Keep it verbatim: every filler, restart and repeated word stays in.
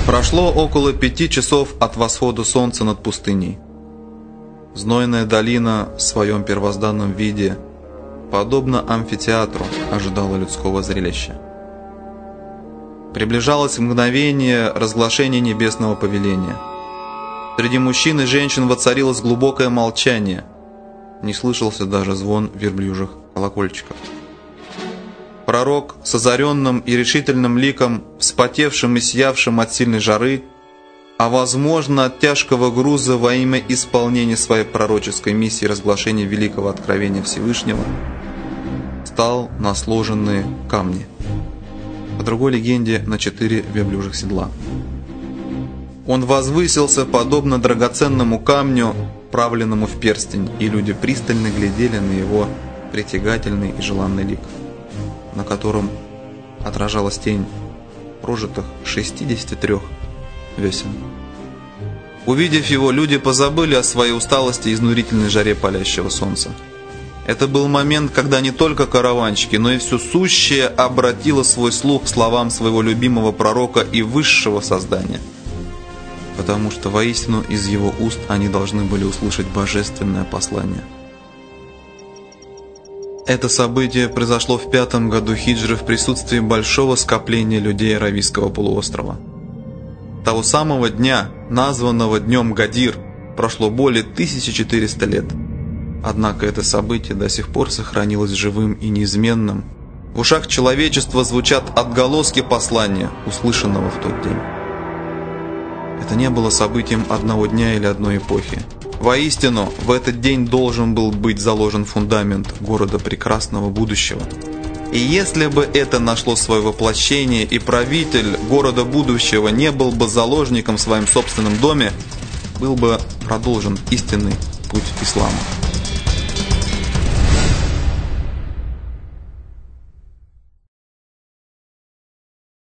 Прошло около пяти часов от восхода солнца над пустыней. Знойная долина в своем первозданном виде, подобно амфитеатру, ожидала людского зрелища. Приближалось мгновение разглашения небесного повеления. Среди мужчин и женщин воцарилось глубокое молчание. Не слышался даже звон верблюжьих колокольчиков. Пророк с озаренным и решительным ликом, вспотевшим и сиявшим от сильной жары, а возможно от тяжкого груза во имя исполнения своей пророческой миссии разглашения великого откровения Всевышнего, стал на сложенные камни. По другой легенде, на четыре верблюжьих седла. Он возвысился, подобно драгоценному камню, вправленному в перстень, и люди пристально глядели на его притягательный и желанный лик, на котором отражалась тень прожитых шестидесяти трёх весен. Увидев его, люди позабыли о своей усталости и изнурительной жаре палящего солнца. Это был момент, когда не только караванщики, но и все сущее обратило свой слух к словам своего любимого пророка и высшего создания, потому что воистину из его уст они должны были услышать божественное послание. Это событие произошло в пятом году хиджры в присутствии большого скопления людей Аравийского полуострова. Того самого дня, названного Днем Гадир, прошло более тысячи четырёхсот лет. Однако это событие до сих пор сохранилось живым и неизменным. В ушах человечества звучат отголоски послания, услышанного в тот день. Это не было событием одного дня или одной эпохи. Воистину, в этот день должен был быть заложен фундамент города прекрасного будущего. И если бы это нашло свое воплощение, и правитель города будущего не был бы заложником в своем собственном доме, был бы продолжен истинный путь ислама.